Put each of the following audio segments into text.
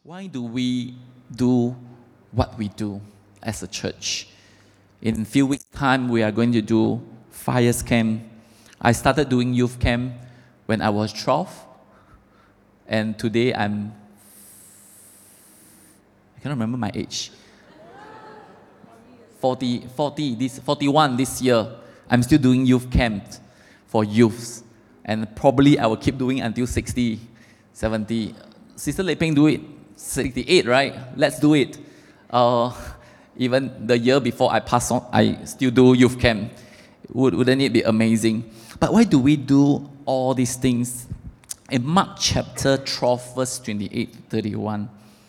Why do we do what we do as a church? In a few weeks' time, we are going to do Fires Camp. I started doing youth camp when I was 12, and today I cannot remember my age. 41 this year. I'm still doing youth camp for youths, and probably I will keep doing until 60, 70. Sister Lei Ping do it 68, right? Let's do it. Even the year before I pass on, I still do youth camp. Wouldn't it be amazing? But why do we do all these things? In Mark chapter 12, verse 28 to 31,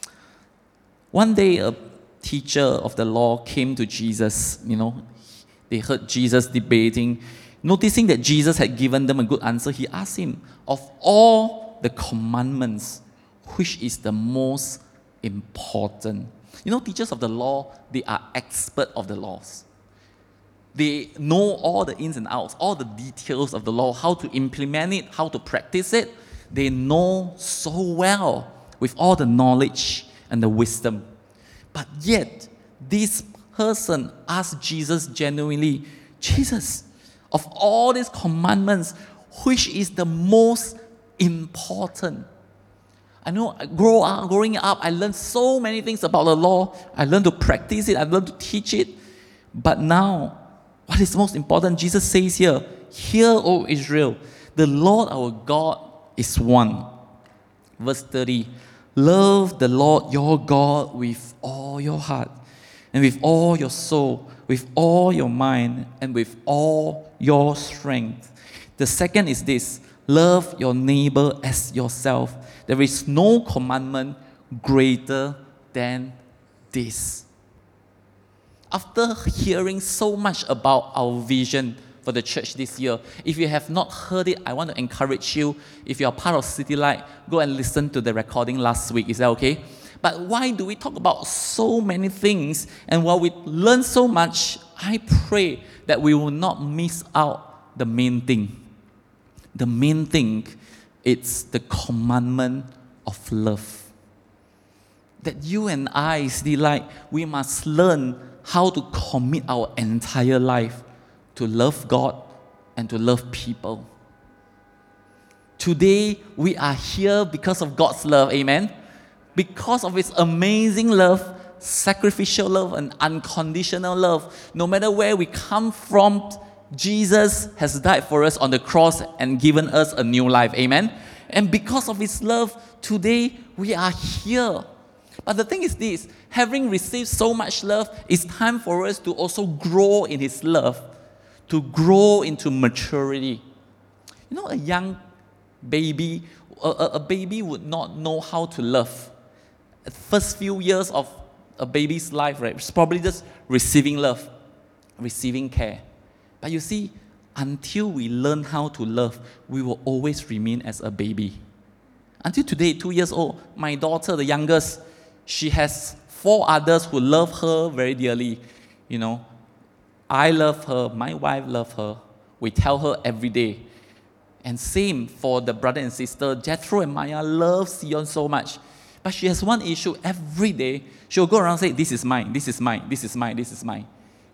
one day a teacher of the law came to Jesus. They heard Jesus debating. Noticing that Jesus had given them a good answer, he asked him, of all the commandments, which is the most important? Teachers of the law, they are expert of the laws. They know all the ins and outs, all the details of the law, how to implement it, how to practice it. They know so well with all the knowledge and the wisdom. But yet, this person asked Jesus genuinely, Jesus, of all these commandments, which is the most important? I know growing up, I learned so many things about the law. I learned to practice it. I learned to teach it. But now, what is most important? Jesus says here, "Hear, O Israel, the Lord our God is one." Verse 30, "Love the Lord your God with all your heart, and with all your soul, with all your mind, and with all your strength." The second is this: love your neighbor as yourself. There is no commandment greater than this. After hearing so much about our vision for the church this year, if you have not heard it, I want to encourage you. If you are part of City Light, go and listen to the recording last week. Is that okay? But why do we talk about so many things? And while we learn so much, I pray that we will not miss out the main thing. The main thing, it's the commandment of love. That you and I, City Light, we must learn how to commit our entire life to love God and to love people. Today, we are here because of God's love, amen? Because of His amazing love, sacrificial love, and unconditional love. No matter where we come from, Jesus has died for us on the cross and given us a new life, amen? And because of His love, today we are here. But the thing is this: having received so much love, it's time for us to also grow in His love, to grow into maturity. A young baby, a baby would not know how to love. The first few years of a baby's life, right, it's probably just receiving love, receiving care. But you see, until we learn how to love, we will always remain as a baby. Until today, 2 years old, my daughter, the youngest, she has 4 others who love her very dearly. I love her, my wife loves her. We tell her every day. And same for the brother and sister. Jethro and Maya love Sion so much. But she has one issue every day. She'll go around and say, "This is mine, this is mine, this is mine, this is mine."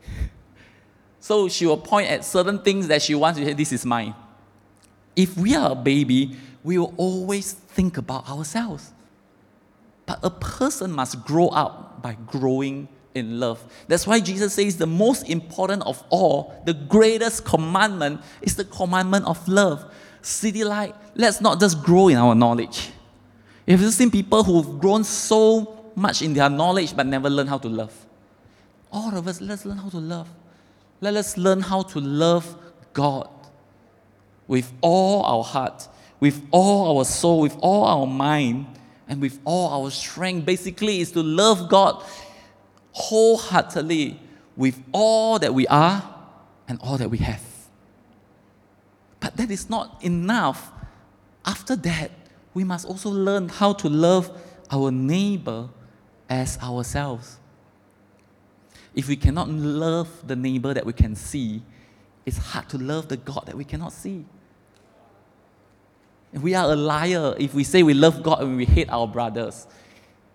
So she will point at certain things that she wants to say, "This is mine." If we are a baby, we will always think about ourselves. But a person must grow up by growing in love. That's why Jesus says the most important of all, the greatest commandment, is the commandment of love. City Light, let's not just grow in our knowledge. Have you seen people who've grown so much in their knowledge but never learn how to love? All of us, let's learn how to love. Let us learn how to love God with all our heart, with all our soul, with all our mind, and with all our strength. Basically, is to love God wholeheartedly with all that we are and all that we have. But that is not enough. After that, we must also learn how to love our neighbor as ourselves. If we cannot love the neighbor that we can see, it's hard to love the God that we cannot see. We are a liar if we say we love God and we hate our brothers.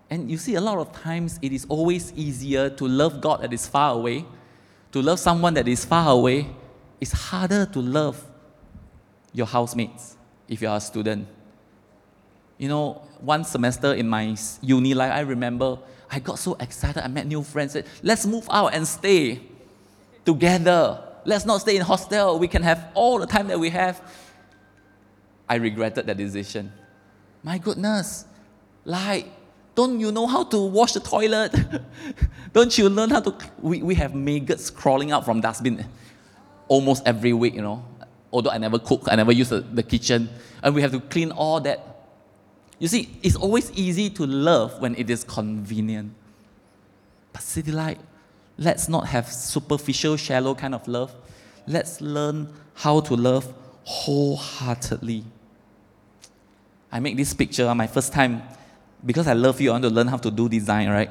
And you see, a lot of times it is always easier to love God that is far away. To love someone that is far away, it's harder to love your housemates if you are a student. You know, one semester in my uni life, I remember I got so excited. I met new friends. Said, let's move out and stay together. Let's not stay in hostel. We can have all the time that we have. I regretted that decision. My goodness, like, don't you know how to wash the toilet? Don't you learn how to? We have maggots crawling out from dustbin almost every week, you know. Although I never cook, I never use the kitchen, and we have to clean all that. You see, it's always easy to love when it is convenient. But City Light, let's not have superficial, shallow kind of love. Let's learn how to love wholeheartedly. I make this picture on my first time. Because I love you, I want to learn how to do design, right?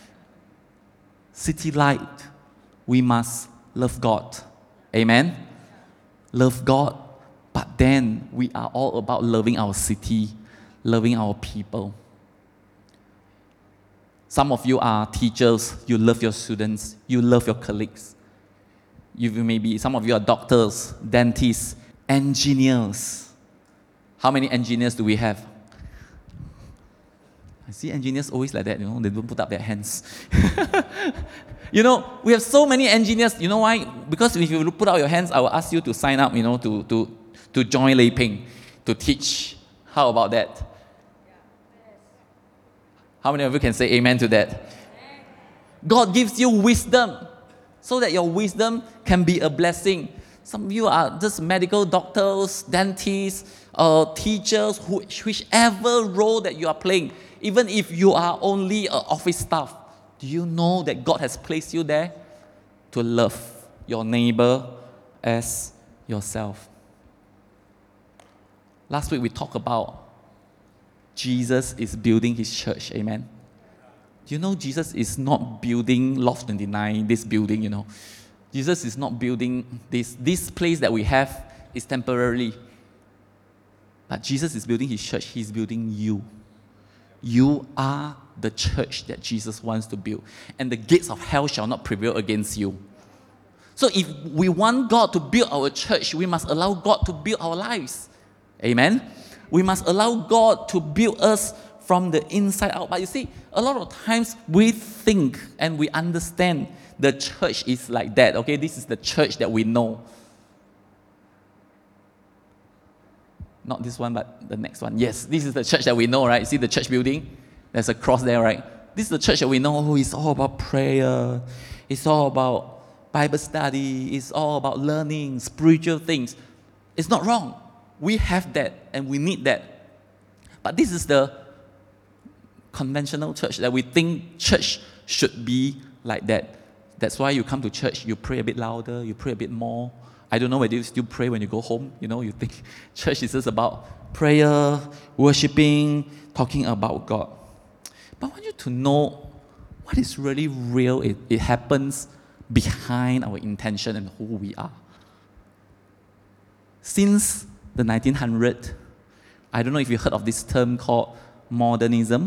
City Light, we must love God. Amen? Love God, but then we are all about loving our city, loving our people. Some of you are teachers, you love your students, you love your colleagues. Some of you are doctors, dentists, engineers. How many engineers do we have? I see engineers always like that, you know, they don't put up their hands. You know, we have so many engineers. You know why? Because if you put out your hands, I will ask you to sign up, you know, to join Lei Ping, to teach. How about that? How many of you can say amen to that? God gives you wisdom so that your wisdom can be a blessing. Some of you are just medical doctors, dentists, teachers, whichever role that you are playing. Even if you are only an office staff, do you know that God has placed you there to love your neighbor as yourself? Last week we talked about Jesus is building his church, amen? Do you know Jesus is not building Loft 29, this building, you know? Jesus is not building this. This place that we have is temporarily. But Jesus is building his church. He's building you. You are the church that Jesus wants to build. And the gates of hell shall not prevail against you. So if we want God to build our church, we must allow God to build our lives. Amen? We must allow God to build us from the inside out. But you see, a lot of times we think and we understand the church is like that. Okay, this is the church that we know. Not this one, but the next one. Yes, this is the church that we know, right? See the church building? There's a cross there, right? This is the church that we know. Oh, it's all about prayer. It's all about Bible study. It's all about learning, spiritual things. It's not wrong. We have that and we need that. But this is the conventional church that we think church should be like that. That's why you come to church, you pray a bit louder, you pray a bit more. I don't know whether you still pray when you go home. You know, you think church is just about prayer, worshiping, talking about God. But I want you to know what is really real. It happens behind our intention and who we are. Since the 1900s, I don't know if you heard of this term called modernism.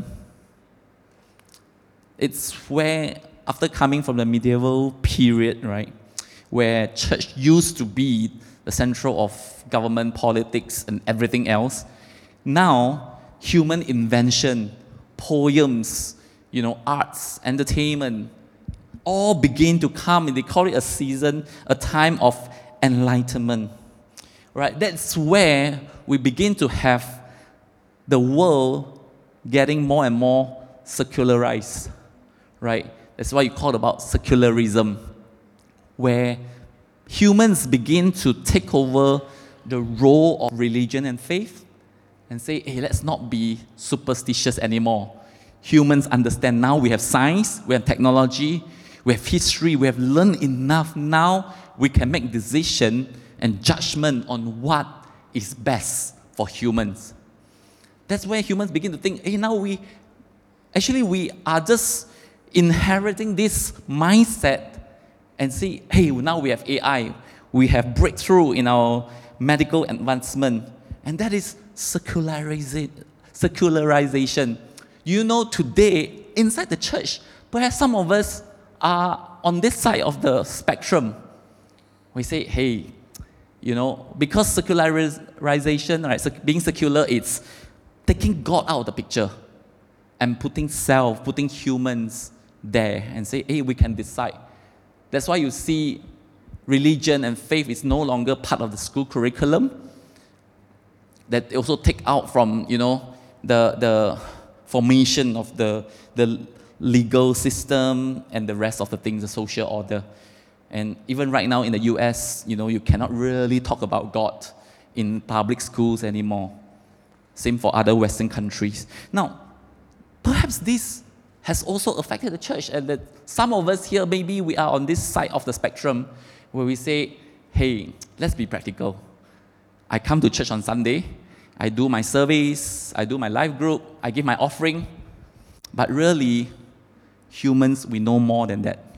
It's where, after coming from the medieval period, right, where church used to be the central of government, politics, and everything else, now human invention, poems, you know, arts, entertainment, all begin to come, and they call it a season, a time of enlightenment. Right? That's where we begin to have the world getting more and more secularized. Right? That's why you call it about secularism, where humans begin to take over the role of religion and faith and say, hey, let's not be superstitious anymore. Humans understand now. We have science, we have technology, we have history, we have learned enough. Now we can make decision and judgment on what is best for humans. That's where humans begin to think, hey, now we are just inheriting this mindset and say, hey, now we have AI, we have breakthrough in our medical advancement, and that is secularization. You know, today, inside the church, perhaps some of us are on this side of the spectrum. We say, hey, because secularization, right, being secular, it's taking God out of the picture and putting humans there and say, hey, we can decide. That's why you see religion and faith is no longer part of the school curriculum. That also take out from, the formation of the legal system and the rest of the things, the social order. And even right now in the US, you cannot really talk about God in public schools anymore. Same for other Western countries. Now, perhaps this has also affected the church, and that some of us here, maybe we are on this side of the spectrum where we say, hey, let's be practical. I come to church on Sunday, I do my service, I do my life group, I give my offering, but really, humans, we know more than that.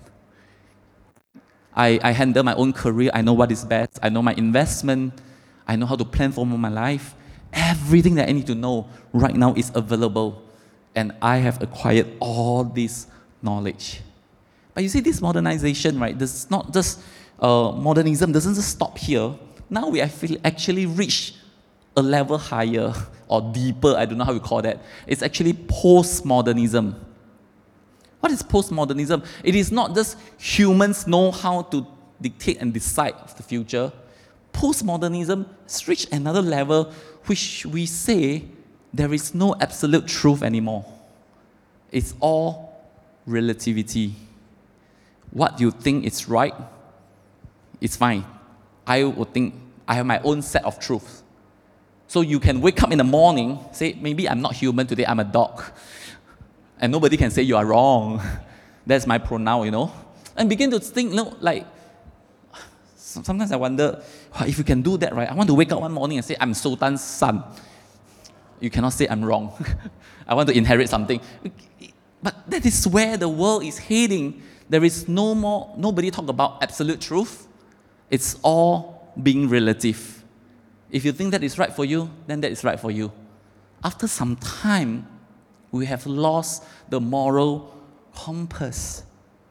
I handle my own career, I know what is best, I know my investment, I know how to plan for my life. Everything that I need to know right now is available, and I have acquired all this knowledge. But you see, this modernization, right, this is not just modernism doesn't just stop here. Now we actually reach a level higher or deeper, I don't know how you call that. It's actually postmodernism. What is postmodernism? It is not just humans know how to dictate and decide of the future. Postmodernism has reached another level which we say there is no absolute truth anymore. It's all relativity. What you think is right, it's fine. I would think I have my own set of truths. So you can wake up in the morning, say, maybe I'm not human today, I'm a dog. And nobody can say you are wrong. That's my pronoun, And begin to think, sometimes I wonder, if you can do that, right? I want to wake up one morning and say, I'm Sultan's son. You cannot say I'm wrong. I want to inherit something. But that is where the world is heading. There is nobody talk about absolute truth. It's all being relative. If you think that is right for you, then that is right for you. After some time, we have lost the moral compass.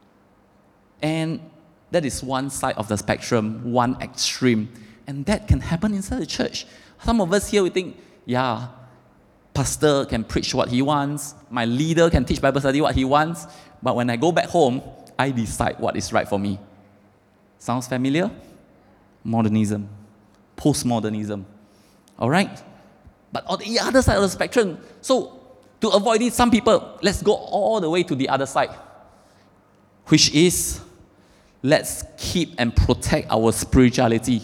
And that is one side of the spectrum, one extreme. And that can happen inside the church. Some of us here, we think, pastor can preach what he wants, my leader can teach Bible study what he wants, but when I go back home, I decide what is right for me. Sounds familiar? Modernism. Postmodernism. All right? But on the other side of the spectrum, so to avoid it, some people, let's go all the way to the other side, which is, let's keep and protect our spirituality.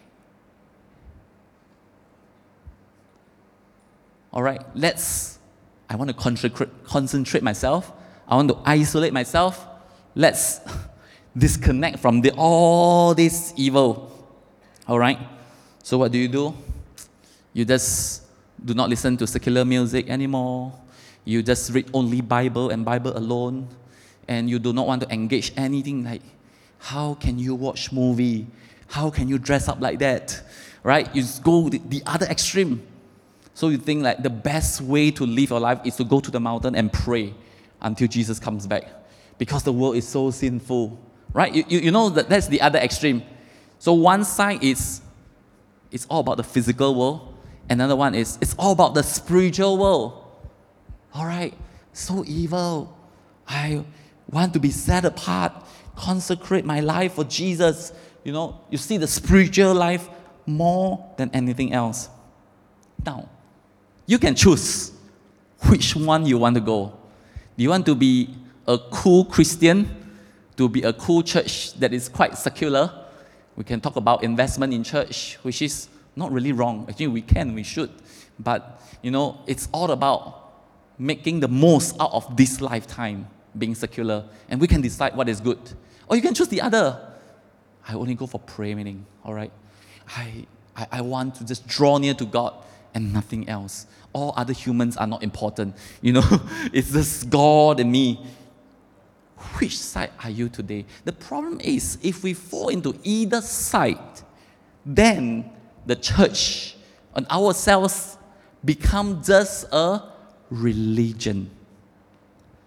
All right, I want to concentrate myself. I want to isolate myself. Let's disconnect from all this evil. All right, so what do? You just do not listen to secular music anymore. You just read only Bible and Bible alone. And you do not want to engage anything like, how can you watch movie? How can you dress up like that? Right? You just go the other extreme. So you think like the best way to live your life is to go to the mountain and pray until Jesus comes back. Because the world is so sinful. Right? You know that's the other extreme. So one side is it's all about the physical world. Another one is it's all about the spiritual world. All right, so evil. I want to be set apart, consecrate my life for Jesus. You see the spiritual life more than anything else. Now, you can choose which one you want to go. Do you want to be a cool Christian, to be a cool church that is quite secular? We can talk about investment in church, which is not really wrong. Actually, we should. But, it's all about making the most out of this lifetime, being secular. And we can decide what is good. Or you can choose the other. I only go for prayer meeting, all right? I want to just draw near to God and nothing else. All other humans are not important. It's just God and me. Which side are you today? The problem is, if we fall into either side, then the church and ourselves become just a religion.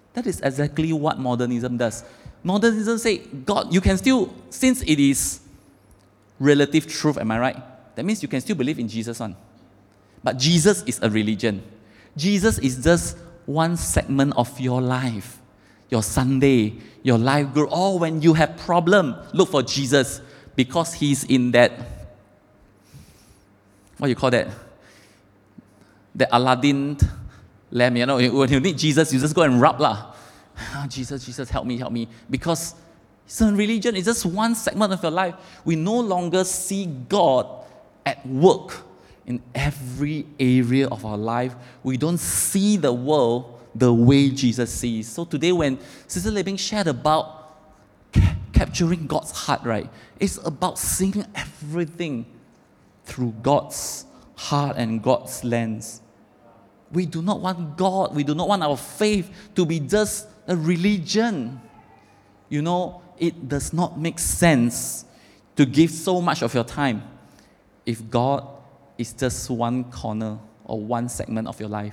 That is exactly what modernism does. Modernism say, God, you can still, since it is relative truth, am I right? That means you can still believe in Jesus one. But Jesus is a religion. Jesus is just one segment of your life. Your Sunday, your life group. Or when you have problem, look for Jesus. Because he's in that, what you call that? The Aladdin lamp, you know, when you need Jesus, you just go and rub lah. Oh, Jesus, help me. Because it's a religion, it's just one segment of your life. We no longer see God at work in every area of our life. We don't see the world the way Jesus sees. So today when Sister Lei Bing shared about capturing God's heart, right? It's about seeing everything through God's heart and God's lens. We do not want God, we do not want our faith to be just a religion. You know, it does not make sense to give so much of your time if God is just one corner or one segment of your life.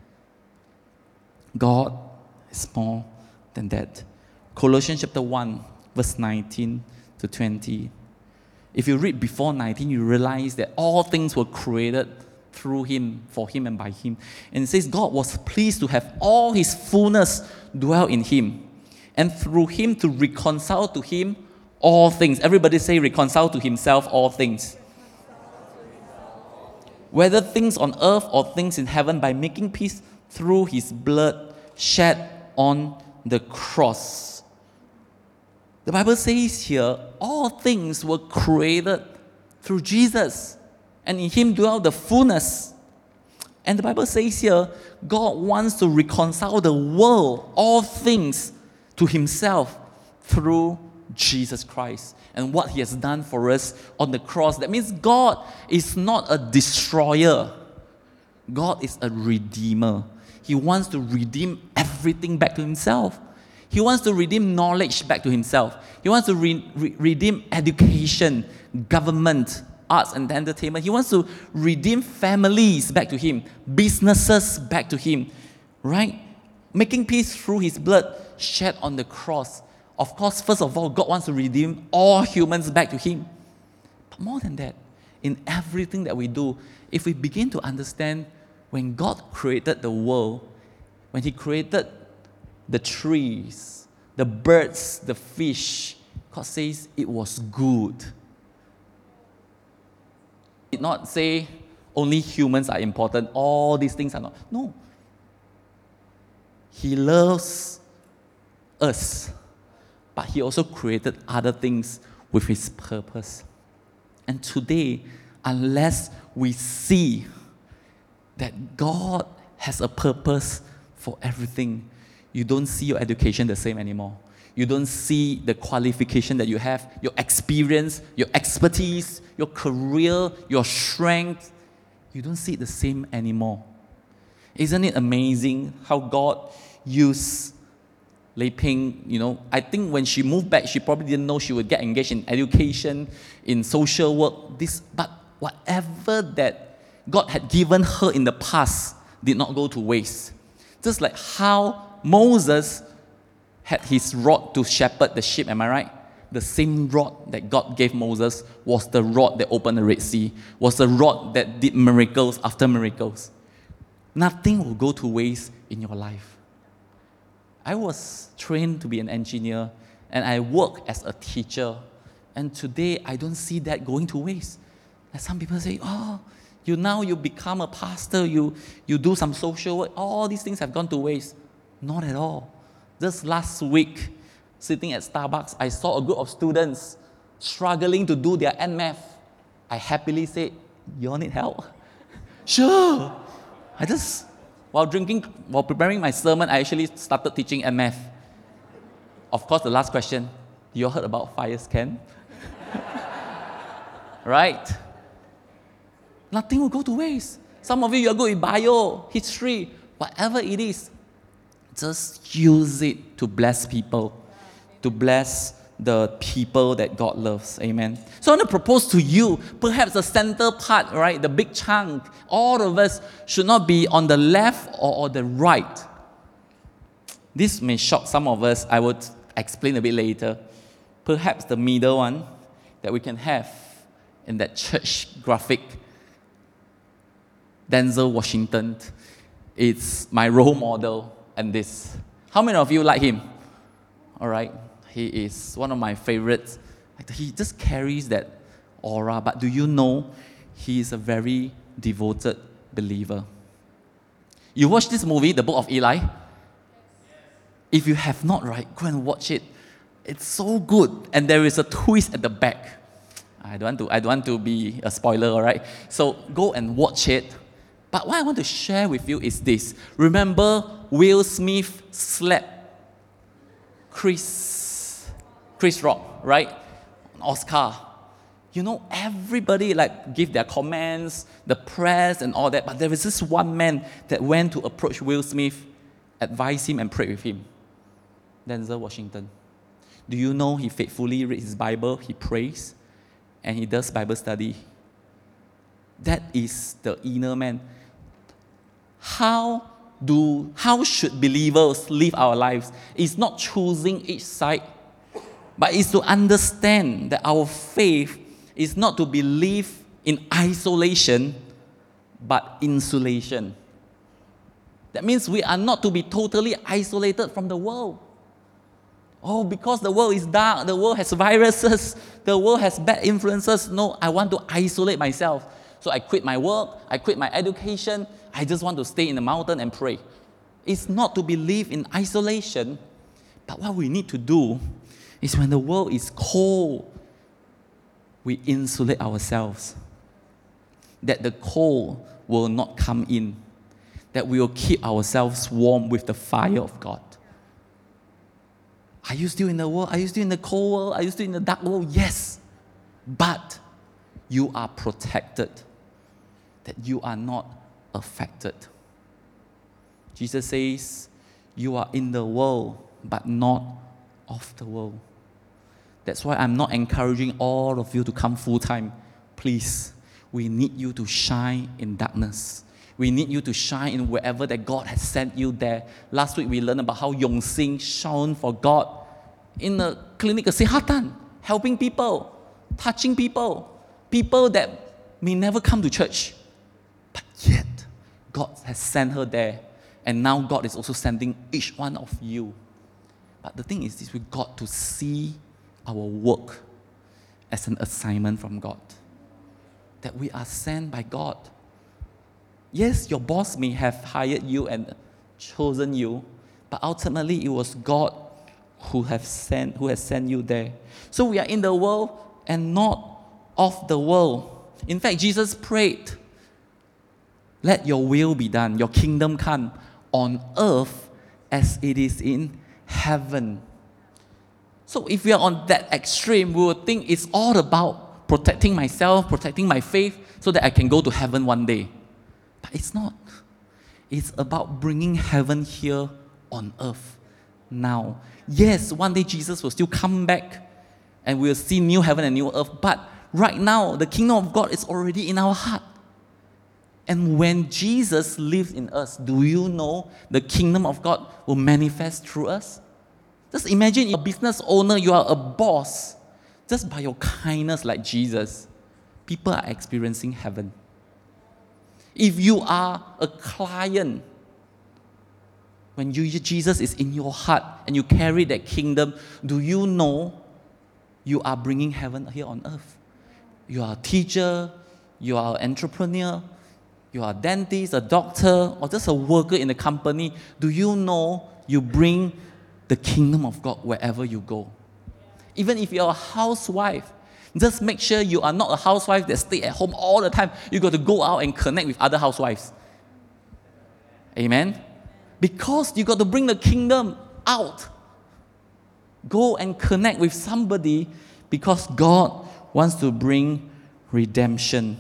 God is more than that. Colossians chapter 1, verse 19 to 20. If you read before 19, you realize that all things were created through Him, for Him and by Him. And it says God was pleased to have all His fullness dwell in Him, and through Him to reconcile to Him all things. Everybody say reconcile to Himself all things. Whether things on earth or things in heaven, by making peace through His blood shed on the cross. The Bible says here, all things were created through Jesus, and in Him dwell the fullness. And the Bible says here, God wants to reconcile the world, all things, to Himself through Jesus Christ and what He has done for us on the cross. That means God is not a destroyer. God is a redeemer. He wants to redeem everything back to Himself. He wants to redeem knowledge back to Himself. He wants to redeem education, government, arts and entertainment. He wants to redeem families back to Him, businesses back to Him, right? Making peace through His blood shed on the cross. Of course, first of all, God wants to redeem all humans back to Him. But more than that, in everything that we do, if we begin to understand when God created the world, when He created the trees, the birds, the fish, God says it was good. He did not say only humans are important, all these things are not. No. He loves us, but He also created other things with His purpose. And today, unless we see that God has a purpose for everything, you don't see your education the same anymore. You don't see the qualification that you have, your experience, your expertise, your career, your strength. You don't see it the same anymore. Isn't it amazing how God used Lei Ping? You know, I think when she moved back, she probably didn't know she would get engaged in education, in social work, but whatever that God had given her in the past did not go to waste. Just like how Moses had his rod to shepherd the sheep, am I right? The same rod that God gave Moses was the rod that opened the Red Sea, was the rod that did miracles after miracles. Nothing will go to waste in your life. I was trained to be an engineer, and I work as a teacher, and today I don't see that going to waste. And some people say, oh, you become a pastor, you do some social work, all these things have gone to waste. Not at all. Just last week, sitting at Starbucks, I saw a group of students struggling to do their NMath. I happily said, you all need help? Sure. While preparing my sermon, I actually started teaching NMath. Of course, the last question, you all heard about fire scan? Right? Nothing will go to waste. Some of you are good in bio, history, whatever it is. Just use it to bless people, to bless the people that God loves. Amen. So I want to propose to you, perhaps the center part, right, the big chunk, all of us should not be on the left or the right. This may shock some of us. I would explain a bit later. Perhaps the middle one that we can have in that church graphic, Denzel Washington, is my role model and this. How many of you like him? All right. He is one of my favorites. He just carries that aura. But do you know he is a very devoted believer? You watch this movie, The Book of Eli? If you have not, right, go and watch it. It's so good. And there is a twist at the back. I don't want to be a spoiler, all right? So go and watch it. But what I want to share with you is this. Remember Will Smith slapped Chris Rock, right? Oscar. You know, everybody give their comments, the press and all that. But there was this one man that went to approach Will Smith, advise him and pray with him. Denzel Washington. Do you know he faithfully reads his Bible, he prays, and he does Bible study? That is the inner man. How should believers live our lives? It's not choosing each side, but it's to understand that our faith is not to believe in isolation, but insulation. That means we are not to be totally isolated from the world. Oh, because the world is dark, the world has viruses, the world has bad influences. No, I want to isolate myself. So I quit my work, I quit my education, I just want to stay in the mountain and pray. It's not to believe in isolation, but what we need to do is when the world is cold, we insulate ourselves. That the cold will not come in. That we will keep ourselves warm with the fire of God. Are you still in the world? Are you still in the cold world? Are you still in the dark world? Yes. But you are protected. That you are not affected. Jesus says, you are in the world, but not of the world. That's why I'm not encouraging all of you to come full-time. Please, we need you to shine in darkness. We need you to shine in wherever that God has sent you there. Last week we learned about how Yong Sing shone for God in the clinic of Sehatan, helping people, touching people that may never come to church. But yet, God has sent her there. And now God is also sending each one of you. But the thing is this, we got to see our work as an assignment from God. That we are sent by God. Yes, your boss may have hired you and chosen you, but ultimately it was God who has sent you there. So we are in the world and not of the world. In fact, Jesus prayed, let your will be done, your kingdom come on earth as it is in heaven. So if we are on that extreme, we will think it's all about protecting myself, protecting my faith, so that I can go to heaven one day. But it's not. It's about bringing heaven here on earth now. Yes, one day Jesus will still come back and we'll see new heaven and new earth. But right now, the kingdom of God is already in our heart. And when Jesus lives in us, do you know the kingdom of God will manifest through us? Just imagine you're a business owner, you are a boss. Just by your kindness like Jesus, people are experiencing heaven. If you are a client, when Jesus is in your heart and you carry that kingdom, do you know you are bringing heaven here on earth? You are a teacher, you are an entrepreneur, you are a dentist, a doctor, or just a worker in a company. Do you know you bring the kingdom of God wherever you go? Even if you're a housewife, just make sure you are not a housewife that stay at home all the time. You got to go out and connect with other housewives. Amen? Because you got to bring the kingdom out. Go and connect with somebody because God wants to bring redemption.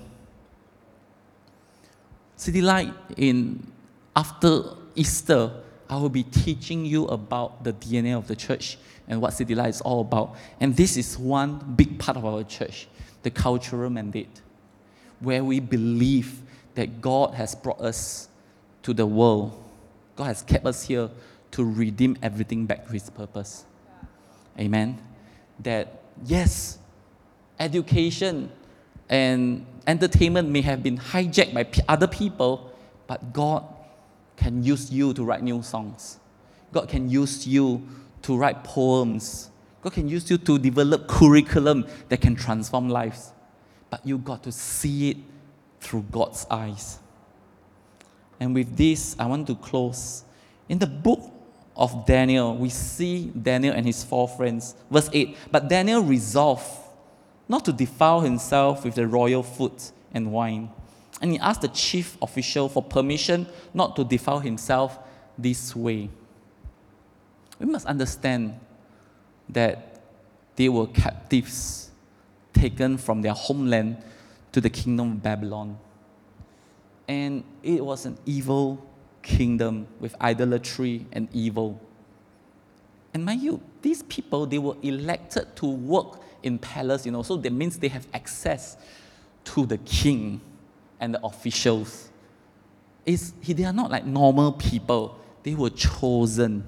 City Light, after Easter, I will be teaching you about the DNA of the church and what City Light is all about. And this is one big part of our church, the cultural mandate, where we believe that God has brought us to the world. God has kept us here to redeem everything back to His purpose. Amen. That, yes, education and entertainment may have been hijacked by other people, but God can use you to write new songs. God can use you to write poems. God can use you to develop curriculum that can transform lives. But you got to see it through God's eyes. And with this, I want to close. In the book of Daniel, we see Daniel and his 4 friends. Verse 8, but Daniel resolved not to defile himself with the royal food and wine. And he asked the chief official for permission not to defile himself this way. We must understand that they were captives taken from their homeland to the kingdom of Babylon. And it was an evil kingdom with idolatry and evil. And mind you, these people, they were elected to work in palace, so that means they have access to the king and the officials. They are not like normal people. They were chosen.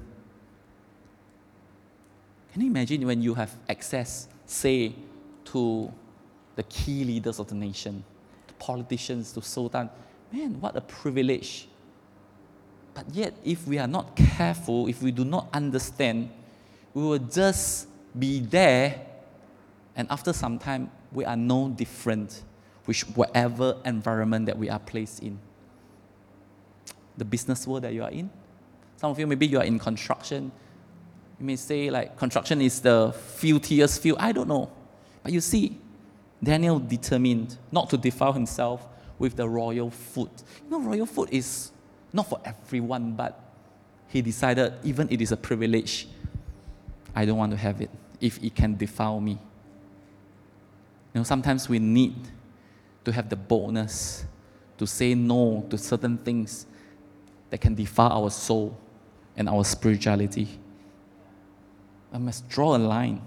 Can you imagine when you have access, say, to the key leaders of the nation, to politicians, to sultan? Man, what a privilege. But yet, if we are not careful, if we do not understand, we will just be there, and after some time, we are no different with whatever environment that we are placed in. The business world that you are in. Some of you, maybe you are in construction. You may say, like, construction is the filthiest field. I don't know. But you see, Daniel determined not to defile himself with the royal food. Royal food is not for everyone, but he decided, even it is a privilege, I don't want to have it if it can defile me. Sometimes we need to have the boldness to say no to certain things that can defile our soul and our spirituality. I must draw a line.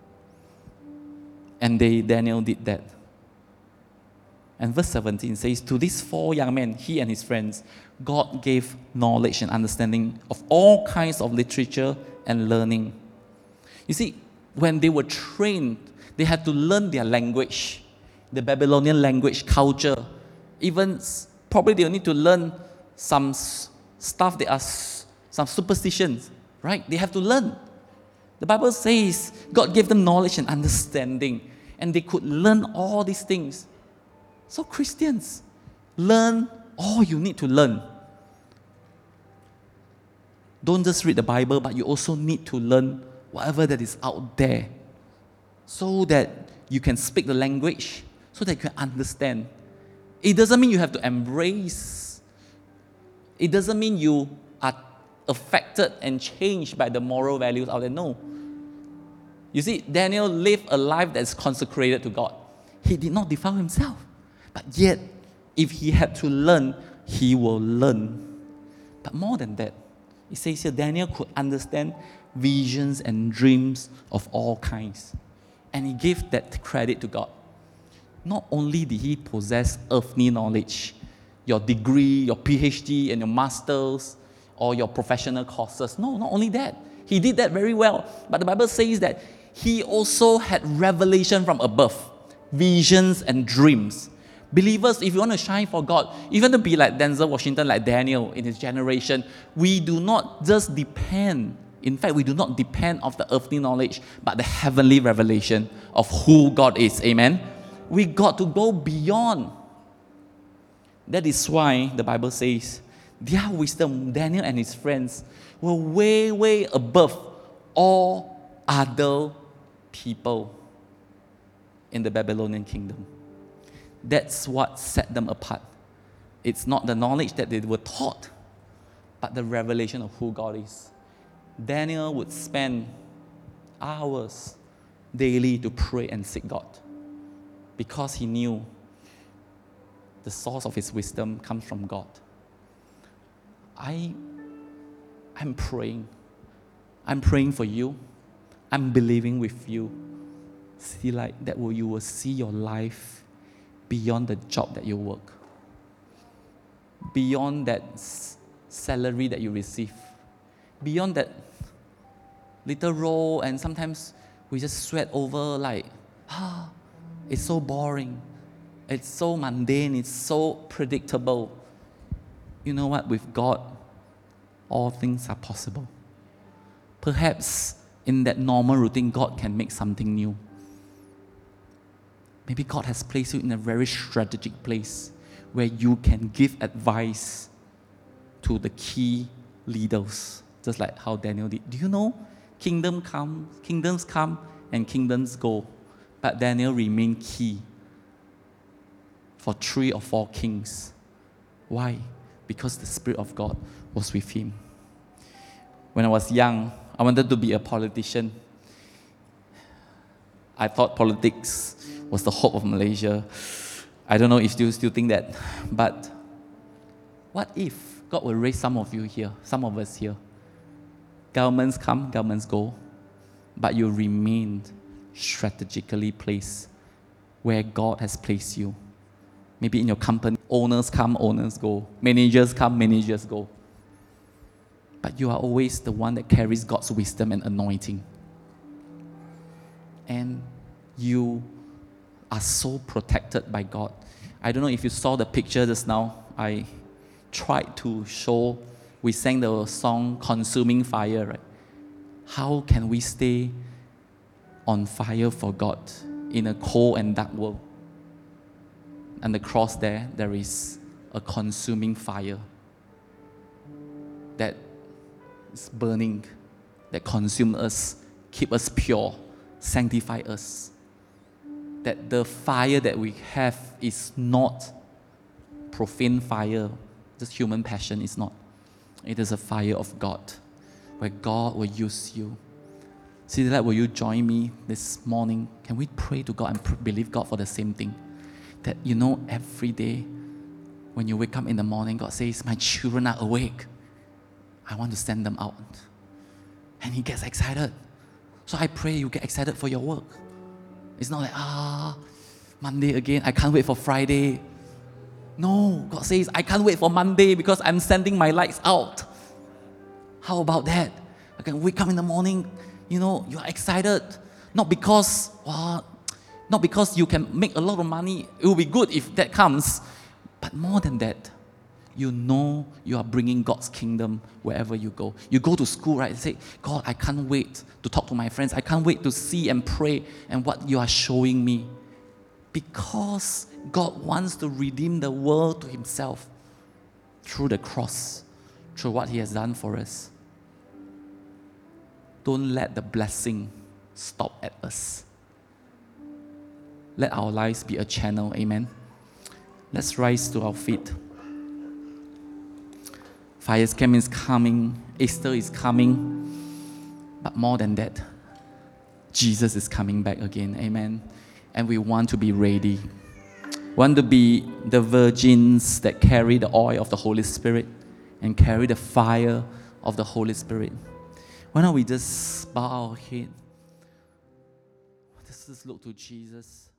And Daniel did that. And verse 17 says, to these 4 young men, he and his friends, God gave knowledge and understanding of all kinds of literature and learning. You see, when they were trained, they had to learn their language, the Babylonian language, culture. Even probably they'll need to learn some stuff that are some superstitions, right? They have to learn. The Bible says God gave them knowledge and understanding, and they could learn all these things. So Christians, learn all you need to learn. Don't just read the Bible, but you also need to learn whatever that is out there so that you can speak the language, so that you can understand. It doesn't mean you have to embrace. It doesn't mean you are affected and changed by the moral values out there. No. You see, Daniel lived a life that's consecrated to God. He did not defile himself. But yet, if he had to learn, he will learn. But more than that, it says here, Daniel could understand visions and dreams of all kinds. And he gave that credit to God. Not only did he possess earthly knowledge, your degree, your PhD, and your masters, or your professional courses. No, not only that. He did that very well. But the Bible says that he also had revelation from above, visions and dreams. Believers, if you want to shine for God, if you want to be like Denzel Washington, like Daniel in his generation, we do not just depend. In fact, we do not depend on the earthly knowledge, but the heavenly revelation of who God is. Amen? We got to go beyond. That is why the Bible says their wisdom, Daniel and his friends, were way, way above all other people in the Babylonian kingdom. That's what set them apart. It's not the knowledge that they were taught, but the revelation of who God is. Daniel would spend hours daily to pray and seek God because he knew the source of his wisdom comes from God. I'm praying. I'm praying for you. I'm believing with you. See, like that, you will see your life beyond the job that you work, beyond that salary that you receive, beyond that little role, and sometimes we just sweat over like, it's so boring, it's so mundane, it's so predictable. You know what? With God, all things are possible. Perhaps in that normal routine, God can make something new. Maybe God has placed you in a very strategic place where you can give advice to the key leaders, just like how Daniel did. Do you know? Kingdoms come and kingdoms go. But Daniel remained key for 3 or 4 kings. Why? Because the Spirit of God was with him. When I was young, I wanted to be a politician. I thought politics was the hope of Malaysia. I don't know if you still think that. But what if God will raise some of you here, some of us here? Governments come, governments go, but you remain strategically placed where God has placed you. Maybe in your company, owners come, owners go. Managers come, managers go. But you are always the one that carries God's wisdom and anointing. And you are so protected by God. I don't know if you saw the picture just now. I tried to show, we sang the song Consuming Fire, right? How can we stay on fire for God in a cold and dark world? And the cross there is a consuming fire that is burning, that consumes us, keep us pure, sanctify us. That the fire that we have is not profane fire, just human passion, is not. It is a fire of God, where God will use you. See that, will you join me this morning? Can we pray to God and believe God for the same thing? That, you know, every day when you wake up in the morning, God says, my children are awake. I want to send them out. And He gets excited. So I pray you get excited for your work. It's not like, Monday again, I can't wait for Friday. No, God says, I can't wait for Monday because I'm sending my lights out. How about that? I can wake up in the morning, you know, you are excited. Not because you can make a lot of money. It will be good if that comes. But more than that, you know you are bringing God's kingdom wherever you go. You go to school, right? You say, God, I can't wait to talk to my friends. I can't wait to see and pray and what you are showing me. Because God wants to redeem the world to Himself through the cross, through what He has done for us. Don't let the blessing stop at us. Let our lives be a channel, amen? Let's rise to our feet. Fire's Camp is coming, Easter is coming, but more than that, Jesus is coming back again, amen? And we want to be ready. Want to be the virgins that carry the oil of the Holy Spirit and carry the fire of the Holy Spirit. Why don't we just bow our head? Let's just look to Jesus.